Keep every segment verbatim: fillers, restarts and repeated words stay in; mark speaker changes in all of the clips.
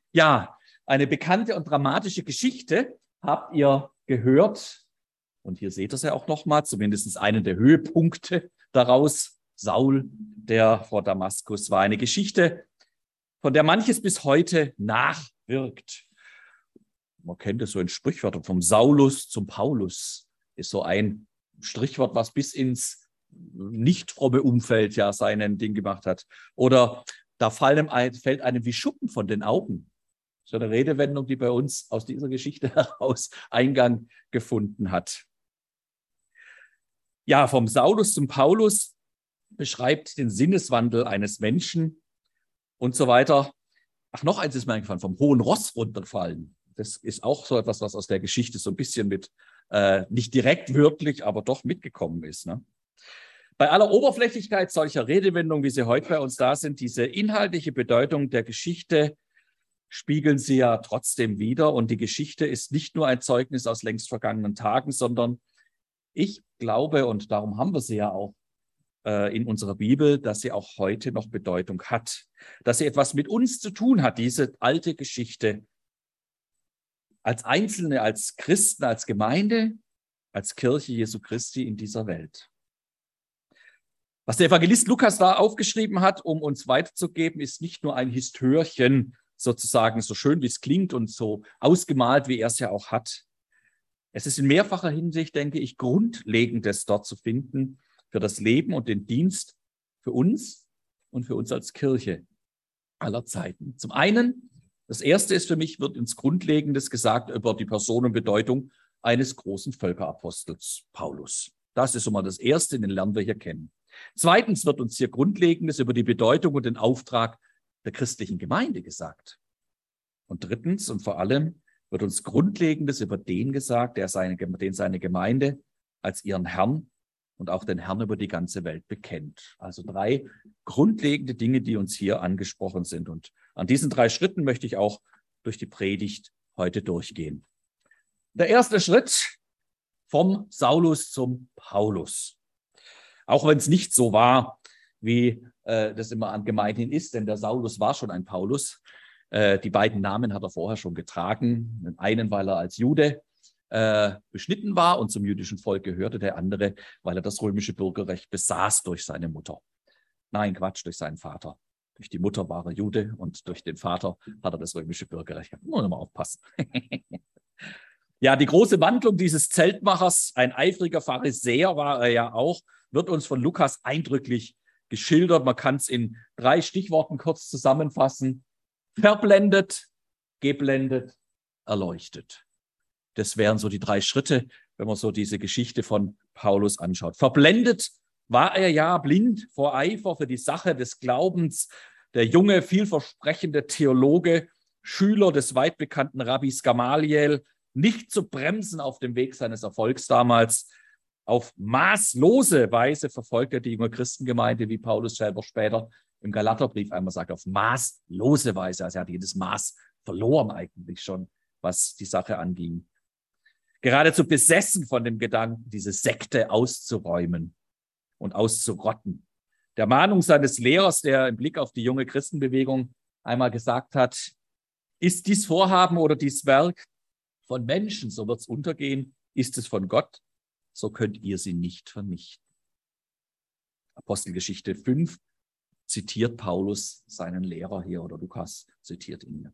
Speaker 1: Ja, eine bekannte und dramatische Geschichte habt ihr gehört. Und hier seht ihr es ja auch nochmal, zumindest einen der Höhepunkte daraus. Saul, der vor Damaskus war. Eine Geschichte, von der manches bis heute nachwirkt. Man kennt es so in Sprichwörtern, vom Saulus zum Paulus ist so ein Strichwort, was bis ins nicht fromme Umfeld ja seinen Ding gemacht hat. Oder da fallen einem, fällt einem wie Schuppen von den Augen. So eine Redewendung, die bei uns aus dieser Geschichte heraus Eingang gefunden hat. Ja, vom Saulus zum Paulus beschreibt den Sinneswandel eines Menschen und so weiter. Ach, noch eins ist mir eingefallen, vom hohen Ross runterfallen. Das ist auch so etwas, was aus der Geschichte so ein bisschen mit, äh, nicht direkt wörtlich, aber doch mitgekommen ist. Ne? Bei aller Oberflächlichkeit solcher Redewendungen, wie sie heute bei uns da sind, diese inhaltliche Bedeutung der Geschichte spiegeln sie ja trotzdem wider. Und die Geschichte ist nicht nur ein Zeugnis aus längst vergangenen Tagen, sondern ich glaube, und darum haben wir sie ja auch äh, in unserer Bibel, dass sie auch heute noch Bedeutung hat. Dass sie etwas mit uns zu tun hat, diese alte Geschichte. Als Einzelne, als Christen, als Gemeinde, als Kirche Jesu Christi in dieser Welt. Was der Evangelist Lukas da aufgeschrieben hat, um uns weiterzugeben, ist nicht nur ein Histörchen, sozusagen so schön, wie es klingt und so ausgemalt, wie er es ja auch hat. Es ist in mehrfacher Hinsicht, denke ich, Grundlegendes dort zu finden für das Leben und den Dienst für uns und für uns als Kirche aller Zeiten. Zum einen, das Erste ist für mich, wird uns Grundlegendes gesagt über die Person und Bedeutung eines großen Völkerapostels, Paulus. Das ist schon mal das Erste, den lernen wir hier kennen. Zweitens wird uns hier Grundlegendes über die Bedeutung und den Auftrag der christlichen Gemeinde gesagt. Und drittens und vor allem wird uns Grundlegendes über den gesagt, der seine, den seine Gemeinde als ihren Herrn und auch den Herrn über die ganze Welt bekennt. Also drei grundlegende Dinge, die uns hier angesprochen sind. Und an diesen drei Schritten möchte ich auch durch die Predigt heute durchgehen. Der erste Schritt vom Saulus zum Paulus. Auch wenn es nicht so war, wie äh, das immer an Gemeinden ist, denn der Saulus war schon ein Paulus. Äh, die beiden Namen hat er vorher schon getragen. Den einen, weil er als Jude äh, beschnitten war und zum jüdischen Volk gehörte, der andere, weil er das römische Bürgerrecht besaß durch seine Mutter. Nein, Quatsch, durch seinen Vater. Durch die Mutter war er Jude und durch den Vater hat er das römische Bürgerrecht. Muss man mal aufpassen. Ja, die große Wandlung dieses Zeltmachers, ein eifriger Pharisäer war er ja auch, wird uns von Lukas eindrücklich geschildert. Man kann es in drei Stichworten kurz zusammenfassen. Verblendet, geblendet, erleuchtet. Das wären so die drei Schritte, wenn man so diese Geschichte von Paulus anschaut. Verblendet war er ja, blind vor Eifer für die Sache des Glaubens. Der junge, vielversprechende Theologe, Schüler des weit bekannten Rabbis Gamaliel, nicht zu bremsen auf dem Weg seines Erfolgs damals. Auf maßlose Weise verfolgt er die junge Christengemeinde, wie Paulus selber später im Galaterbrief einmal sagt, auf maßlose Weise. Also er hat jedes Maß verloren eigentlich schon, was die Sache anging. Geradezu besessen von dem Gedanken, diese Sekte auszuräumen und auszurotten. Der Mahnung seines Lehrers, der im Blick auf die junge Christenbewegung einmal gesagt hat, ist dies Vorhaben oder dies Werk von Menschen, so wird es untergehen. Ist es von Gott, so könnt ihr sie nicht vernichten. Apostelgeschichte fünf zitiert Paulus seinen Lehrer hier, oder Lukas zitiert ihn.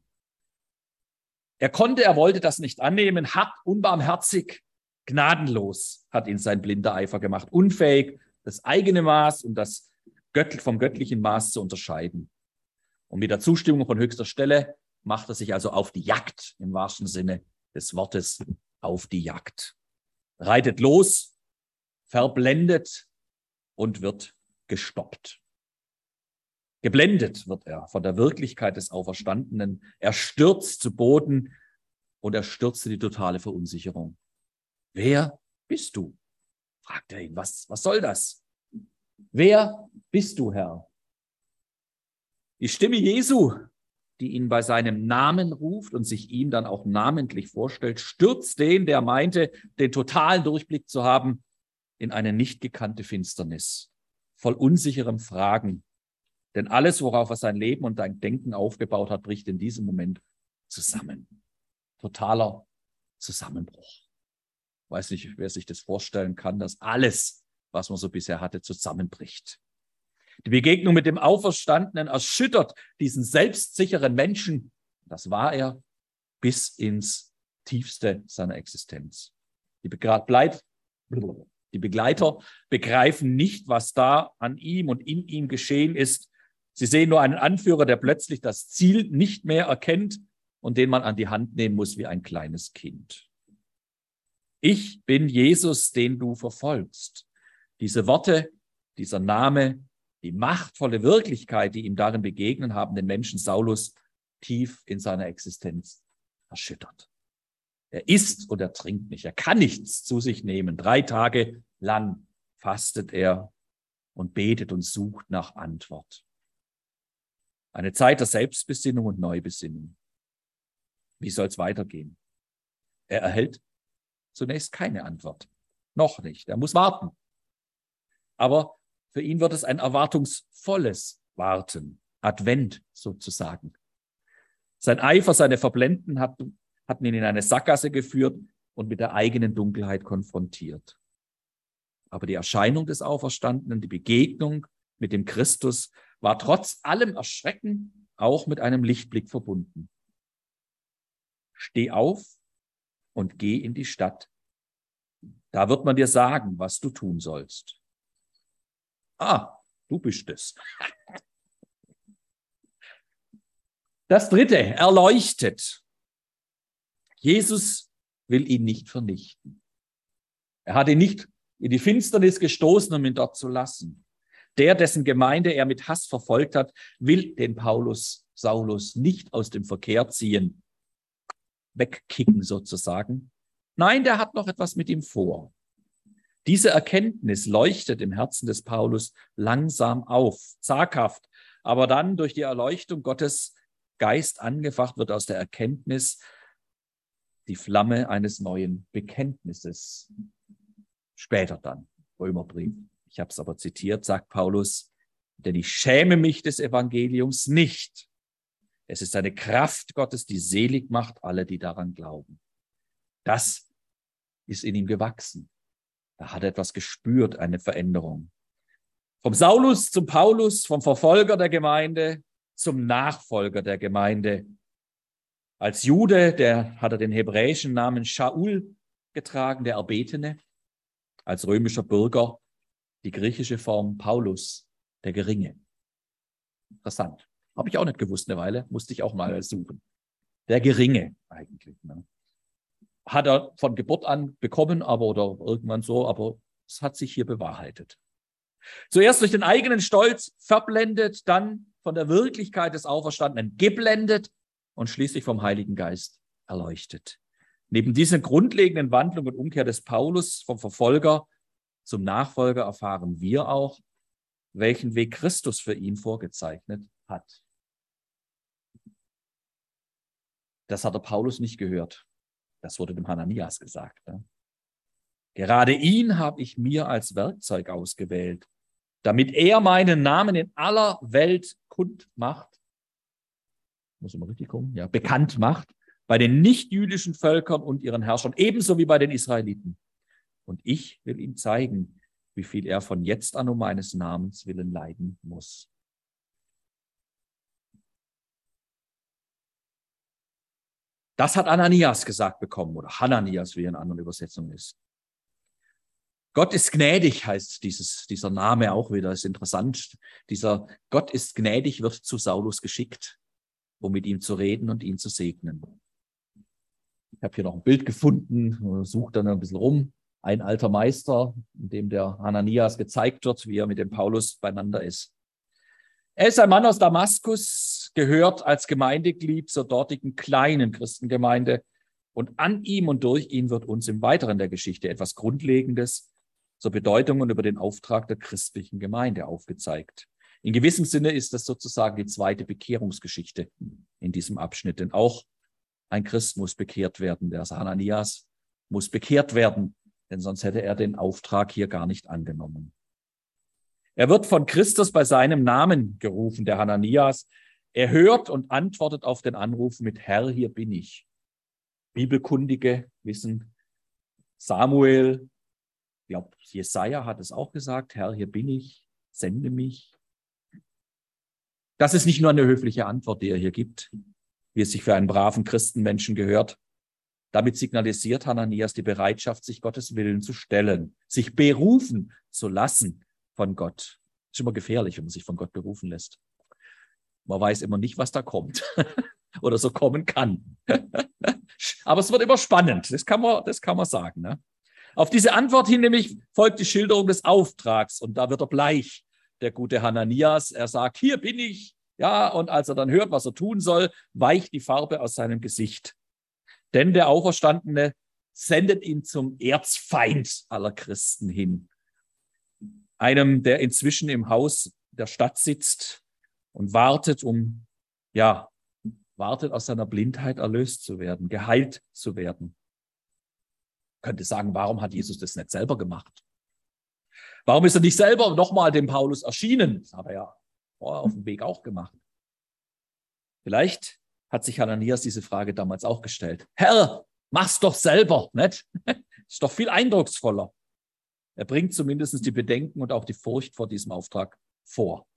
Speaker 1: Er konnte, er wollte das nicht annehmen, hart, unbarmherzig, gnadenlos hat ihn sein blinder Eifer gemacht, unfähig, das eigene Maß und das Gött, vom göttlichen Maß zu unterscheiden. Und mit der Zustimmung von höchster Stelle macht er sich also auf die Jagd, im wahrsten Sinne des Wortes, auf die Jagd. Reitet los, verblendet und wird gestoppt. Geblendet wird er von der Wirklichkeit des Auferstandenen. Er stürzt zu Boden und er stürzt in die totale Verunsicherung. Wer bist du? Fragt er ihn. Was, was soll das? Wer bist du, Herr? Die Stimme Jesu, die ihn bei seinem Namen ruft und sich ihm dann auch namentlich vorstellt, stürzt den, der meinte, den totalen Durchblick zu haben, in eine nicht gekannte Finsternis, voll unsicherem Fragen. Denn alles, worauf er sein Leben und sein Denken aufgebaut hat, bricht in diesem Moment zusammen. Totaler Zusammenbruch. Ich weiß nicht, wer sich das vorstellen kann, dass alles, was man so bisher hatte, zusammenbricht. Die Begegnung mit dem Auferstandenen erschüttert diesen selbstsicheren Menschen, das war er, bis ins Tiefste seiner Existenz. Die, Begleit die Begleiter begreifen nicht, was da an ihm und in ihm geschehen ist. Sie sehen nur einen Anführer, der plötzlich das Ziel nicht mehr erkennt und den man an die Hand nehmen muss wie ein kleines Kind. Ich bin Jesus, den du verfolgst. Diese Worte, dieser Name, die machtvolle Wirklichkeit, die ihm darin begegnen, haben den Menschen Saulus tief in seiner Existenz erschüttert. Er isst und er trinkt nicht. Er kann nichts zu sich nehmen. Drei Tage lang fastet er und betet und sucht nach Antwort. Eine Zeit der Selbstbesinnung und Neubesinnung. Wie soll es weitergehen? Er erhält zunächst keine Antwort. Noch nicht. Er muss warten. Aber für ihn wird es ein erwartungsvolles Warten. Advent sozusagen. Sein Eifer, seine Verblenden hat, hatten ihn in eine Sackgasse geführt und mit der eigenen Dunkelheit konfrontiert. Aber die Erscheinung des Auferstandenen, die Begegnung mit dem Christus war trotz allem Erschrecken auch mit einem Lichtblick verbunden. Steh auf und geh in die Stadt. Da wird man dir sagen, was du tun sollst. Ah, du bist es. Das dritte, erleuchtet. Jesus will ihn nicht vernichten. Er hat ihn nicht in die Finsternis gestoßen, um ihn dort zu lassen. Der, dessen Gemeinde er mit Hass verfolgt hat, will den Paulus, Saulus nicht aus dem Verkehr ziehen, wegkicken sozusagen. Nein, der hat noch etwas mit ihm vor. Diese Erkenntnis leuchtet im Herzen des Paulus langsam auf, zaghaft, aber dann durch die Erleuchtung Gottes Geist angefacht wird aus der Erkenntnis die Flamme eines neuen Bekenntnisses. Später dann, Römerbrief. Ich habe es aber zitiert, sagt Paulus, denn ich schäme mich des Evangeliums nicht. Es ist eine Kraft Gottes, die selig macht alle, die daran glauben. Das ist in ihm gewachsen. Da hat er etwas gespürt, eine Veränderung. Vom Saulus zum Paulus, vom Verfolger der Gemeinde zum Nachfolger der Gemeinde. Als Jude, der hat er den hebräischen Namen Shaul getragen, der Erbetene. Als römischer Bürger die griechische Form Paulus, der Geringe. Interessant. Habe ich auch nicht gewusst eine Weile, musste ich auch mal suchen. Der Geringe eigentlich. Ne? Hat er von Geburt an bekommen, aber oder irgendwann so, aber es hat sich hier bewahrheitet. Zuerst durch den eigenen Stolz verblendet, dann von der Wirklichkeit des Auferstandenen geblendet und schließlich vom Heiligen Geist erleuchtet. Neben dieser grundlegenden Wandlung und Umkehr des Paulus vom Verfolger zum Nachfolger erfahren wir auch, welchen Weg Christus für ihn vorgezeichnet hat. Das hat der Paulus nicht gehört. Das wurde dem Hananias gesagt. Ne? Gerade ihn habe ich mir als Werkzeug ausgewählt, damit er meinen Namen in aller Welt kund macht, muss man richtig kommen, ja, bekannt macht, bei den nichtjüdischen Völkern und ihren Herrschern, ebenso wie bei den Israeliten. Und ich will ihm zeigen, wie viel er von jetzt an um meines Namens willen leiden muss. Das hat Ananias gesagt bekommen, oder Hananias, wie in anderen Übersetzungen ist. Gott ist gnädig, heißt dieses, dieser Name auch wieder, ist interessant. Dieser Gott ist gnädig wird zu Saulus geschickt, um mit ihm zu reden und ihn zu segnen. Ich habe hier noch ein Bild gefunden, suche dann ein bisschen rum. Ein alter Meister, in dem der Hananias gezeigt wird, wie er mit dem Paulus beieinander ist. Er ist ein Mann aus Damaskus, gehört als Gemeindeglied zur dortigen kleinen Christengemeinde. Und an ihm und durch ihn wird uns im Weiteren der Geschichte etwas Grundlegendes zur Bedeutung und über den Auftrag der christlichen Gemeinde aufgezeigt. In gewissem Sinne ist das sozusagen die zweite Bekehrungsgeschichte in diesem Abschnitt. Denn auch ein Christ muss bekehrt werden. Der Hananias muss bekehrt werden, denn sonst hätte er den Auftrag hier gar nicht angenommen. Er wird von Christus bei seinem Namen gerufen, der Hananias. Er hört und antwortet auf den Anruf mit Herr, hier bin ich. Bibelkundige wissen, Samuel, ich glaube, Jesaja hat es auch gesagt, Herr, hier bin ich, sende mich. Das ist nicht nur eine höfliche Antwort, die er hier gibt, wie es sich für einen braven Christenmenschen gehört. Damit signalisiert Hananias die Bereitschaft, sich Gottes Willen zu stellen, sich berufen zu lassen von Gott. Das ist immer gefährlich, wenn man sich von Gott berufen lässt. Man weiß immer nicht, was da kommt oder so kommen kann. Aber es wird immer spannend, das kann man, das kann man sagen. Ne? Auf diese Antwort hin nämlich folgt die Schilderung des Auftrags und da wird er bleich, der gute Hananias. Er sagt, hier bin ich. Ja, und als er dann hört, was er tun soll, weicht die Farbe aus seinem Gesicht. Denn der Auferstandene sendet ihn zum Erzfeind aller Christen hin. Einem, der inzwischen im Haus der Stadt sitzt und wartet, um, ja, wartet aus seiner Blindheit erlöst zu werden, geheilt zu werden. Ich könnte sagen, warum hat Jesus das nicht selber gemacht? Warum ist er nicht selber nochmal dem Paulus erschienen? Das hat er ja vorher auf dem Weg auch gemacht. Vielleicht hat sich Hananias diese Frage damals auch gestellt. Herr, mach's doch selber, nicht? Ist doch viel eindrucksvoller. Er bringt zumindest die Bedenken und auch die Furcht vor diesem Auftrag vor.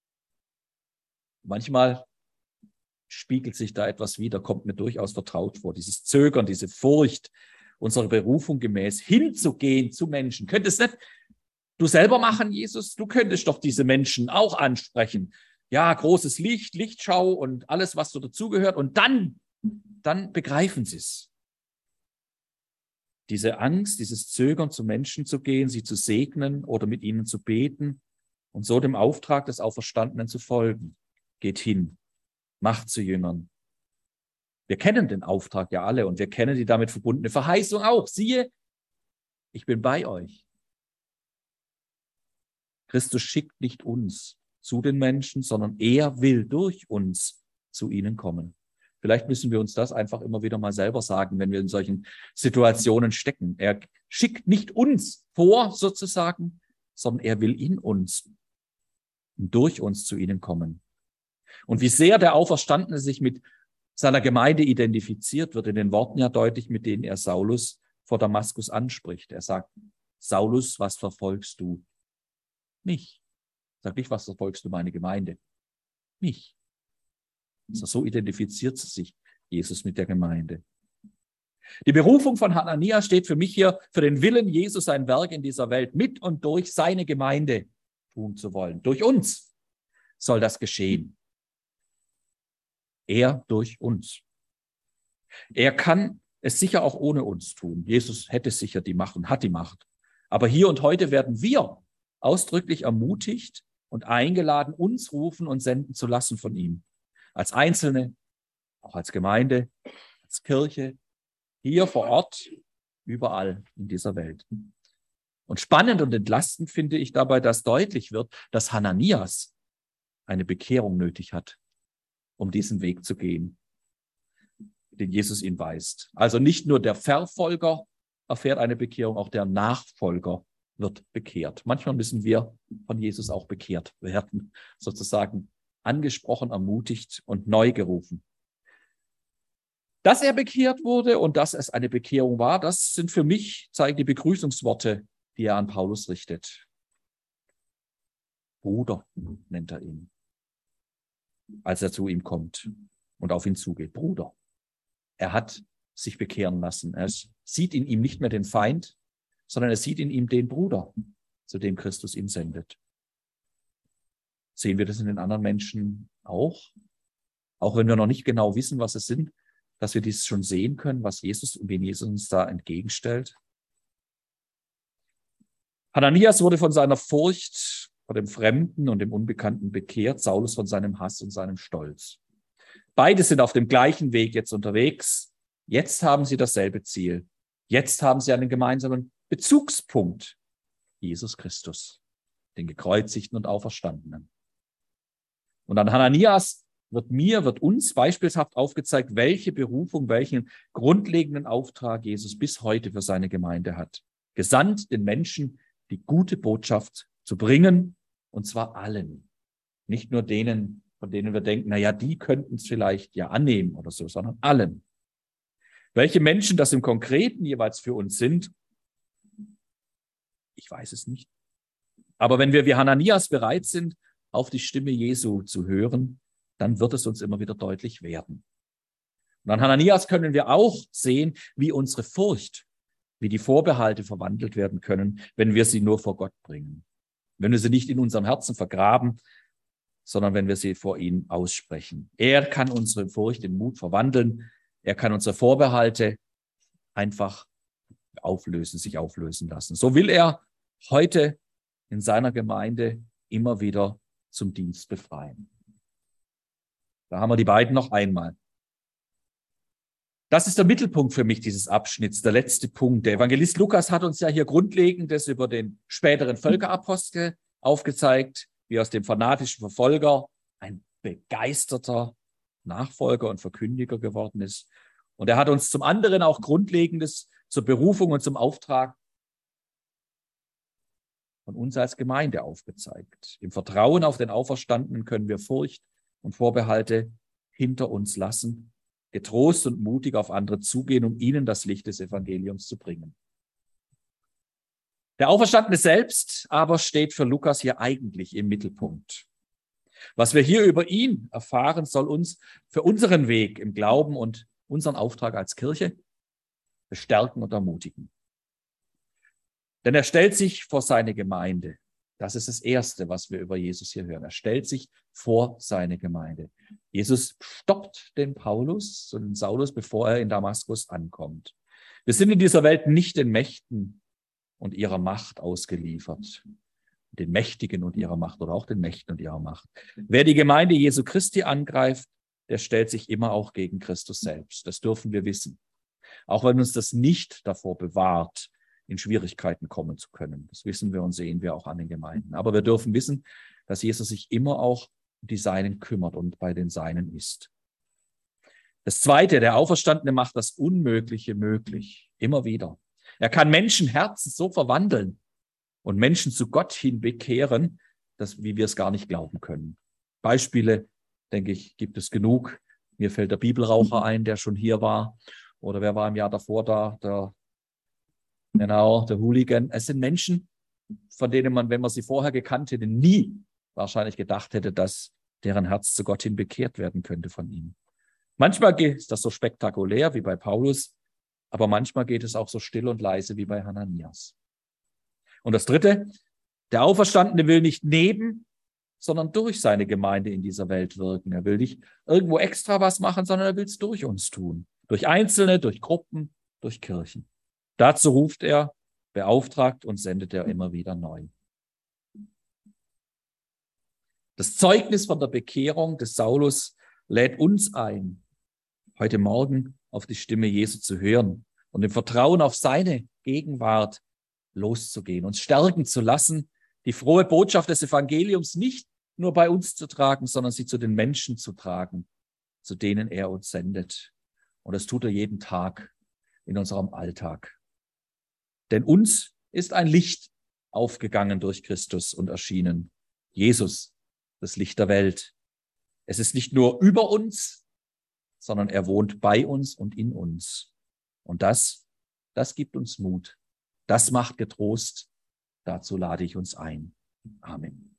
Speaker 1: Manchmal spiegelt sich da etwas wider, kommt mir durchaus vertraut vor. Dieses Zögern, diese Furcht, unserer Berufung gemäß hinzugehen zu Menschen. Könntest nicht du selber machen, Jesus? Du könntest doch diese Menschen auch ansprechen. Ja, großes Licht, Lichtschau und alles, was so dazugehört. Und dann, dann begreifen sie es. Diese Angst, dieses Zögern, zu Menschen zu gehen, sie zu segnen oder mit ihnen zu beten und so dem Auftrag des Auferstandenen zu folgen. Geht hin, macht zu Jüngern. Wir kennen den Auftrag ja alle und wir kennen die damit verbundene Verheißung auch. Siehe, ich bin bei euch. Christus schickt nicht uns zu den Menschen, sondern er will durch uns zu ihnen kommen. Vielleicht müssen wir uns das einfach immer wieder mal selber sagen, wenn wir in solchen Situationen stecken. Er schickt nicht uns vor, sozusagen, sondern er will in uns und durch uns zu ihnen kommen. Und wie sehr der Auferstandene sich mit seiner Gemeinde identifiziert, wird in den Worten ja deutlich, mit denen er Saulus vor Damaskus anspricht. Er sagt, Saulus, was verfolgst du? Mich. Sag nicht, was verfolgst du meine Gemeinde? Mich. Also so identifiziert sich Jesus mit der Gemeinde. Die Berufung von Hananias steht für mich hier für den Willen, Jesus sein Werk in dieser Welt mit und durch seine Gemeinde tun zu wollen. Durch uns soll das geschehen. Er durch uns. Er kann es sicher auch ohne uns tun. Jesus hätte sicher die Macht und hat die Macht. Aber hier und heute werden wir ausdrücklich ermutigt und eingeladen, uns rufen und senden zu lassen von ihm. Als Einzelne, auch als Gemeinde, als Kirche, hier vor Ort, überall in dieser Welt. Und spannend und entlastend finde ich dabei, dass deutlich wird, dass Hananias eine Bekehrung nötig hat, um diesen Weg zu gehen, den Jesus ihn weist. Also nicht nur der Verfolger erfährt eine Bekehrung, auch der Nachfolger wird bekehrt. Manchmal müssen wir von Jesus auch bekehrt werden, sozusagen angesprochen, ermutigt und neu gerufen. Dass er bekehrt wurde und dass es eine Bekehrung war, das sind für mich, zeigen die Begrüßungsworte, die er an Paulus richtet. Bruder nennt er ihn, als er zu ihm kommt und auf ihn zugeht. Bruder. Er hat sich bekehren lassen. Er sieht in ihm nicht mehr den Feind, sondern er sieht in ihm den Bruder, zu dem Christus ihn sendet. Sehen wir das in den anderen Menschen auch? Auch wenn wir noch nicht genau wissen, was es sind, dass wir dies schon sehen können, was Jesus und wen Jesus uns da entgegenstellt. Hananias wurde von seiner Furcht vor dem Fremden und dem Unbekannten bekehrt, Saulus von seinem Hass und seinem Stolz. Beide sind auf dem gleichen Weg jetzt unterwegs. Jetzt haben sie dasselbe Ziel. Jetzt haben sie einen gemeinsamen Bezugspunkt. Jesus Christus, den Gekreuzigten und Auferstandenen. Und an Hananias wird mir, wird uns beispielhaft aufgezeigt, welche Berufung, welchen grundlegenden Auftrag Jesus bis heute für seine Gemeinde hat. Gesandt, den Menschen die gute Botschaft zu bringen, und zwar allen. Nicht nur denen, von denen wir denken, naja, die könnten es vielleicht ja annehmen oder so, sondern allen. Welche Menschen das im Konkreten jeweils für uns sind, ich weiß es nicht. Aber wenn wir wie Hananias bereit sind, auf die Stimme Jesu zu hören, dann wird es uns immer wieder deutlich werden. Und an Hananias können wir auch sehen, wie unsere Furcht, wie die Vorbehalte verwandelt werden können, wenn wir sie nur vor Gott bringen. Wenn wir sie nicht in unserem Herzen vergraben, sondern wenn wir sie vor ihm aussprechen. Er kann unsere Furcht in Mut verwandeln. Er kann unsere Vorbehalte einfach auflösen, sich auflösen lassen. So will er heute in seiner Gemeinde immer wieder zum Dienst befreien. Da haben wir die beiden noch einmal. Das ist der Mittelpunkt für mich dieses Abschnitts, der letzte Punkt. Der Evangelist Lukas hat uns ja hier Grundlegendes über den späteren Völkerapostel aufgezeigt, wie aus dem fanatischen Verfolger ein begeisterter Nachfolger und Verkündiger geworden ist. Und er hat uns zum anderen auch Grundlegendes zur Berufung und zum Auftrag von uns als Gemeinde aufgezeigt. Im Vertrauen auf den Auferstandenen können wir Furcht und Vorbehalte hinter uns lassen, getrost und mutig auf andere zugehen, um ihnen das Licht des Evangeliums zu bringen. Der Auferstandene selbst aber steht für Lukas hier eigentlich im Mittelpunkt. Was wir hier über ihn erfahren, soll uns für unseren Weg im Glauben und unseren Auftrag als Kirche bestärken und ermutigen. Denn er stellt sich vor seine Gemeinde. Das ist das Erste, was wir über Jesus hier hören. Er stellt sich vor seine Gemeinde. Jesus stoppt den Paulus und den Saulus, bevor er in Damaskus ankommt. Wir sind in dieser Welt nicht den Mächten und ihrer Macht ausgeliefert. Den Mächtigen und ihrer Macht oder auch den Mächten und ihrer Macht. Wer die Gemeinde Jesu Christi angreift, der stellt sich immer auch gegen Christus selbst. Das dürfen wir wissen. Auch wenn uns das nicht davor bewahrt, in Schwierigkeiten kommen zu können. Das wissen wir und sehen wir auch an den Gemeinden. Aber wir dürfen wissen, dass Jesus sich immer auch um die Seinen kümmert und bei den Seinen ist. Das Zweite, der Auferstandene macht das Unmögliche möglich. Immer wieder. Er kann Menschenherzen so verwandeln und Menschen zu Gott hin bekehren, dass, wie wir es gar nicht glauben können. Beispiele, denke ich, gibt es genug. Mir fällt der Bibelraucher ein, der schon hier war. Oder wer war im Jahr davor da? Der Genau, der Hooligan. Es sind Menschen, von denen man, wenn man sie vorher gekannt hätte, nie wahrscheinlich gedacht hätte, dass deren Herz zu Gott hin bekehrt werden könnte von ihm. Manchmal geht das so spektakulär wie bei Paulus, aber manchmal geht es auch so still und leise wie bei Hananias. Und das Dritte, der Auferstandene will nicht neben, sondern durch seine Gemeinde in dieser Welt wirken. Er will nicht irgendwo extra was machen, sondern er will es durch uns tun. Durch Einzelne, durch Gruppen, durch Kirchen. Dazu ruft er, beauftragt und sendet er immer wieder neu. Das Zeugnis von der Bekehrung des Saulus lädt uns ein, heute Morgen auf die Stimme Jesu zu hören und im Vertrauen auf seine Gegenwart loszugehen, uns stärken zu lassen, die frohe Botschaft des Evangeliums nicht nur bei uns zu tragen, sondern sie zu den Menschen zu tragen, zu denen er uns sendet. Und das tut er jeden Tag in unserem Alltag. Denn uns ist ein Licht aufgegangen durch Christus und erschienen. Jesus, das Licht der Welt. Es ist nicht nur über uns, sondern er wohnt bei uns und in uns. Und das, das gibt uns Mut. Das macht getrost. Dazu lade ich uns ein. Amen.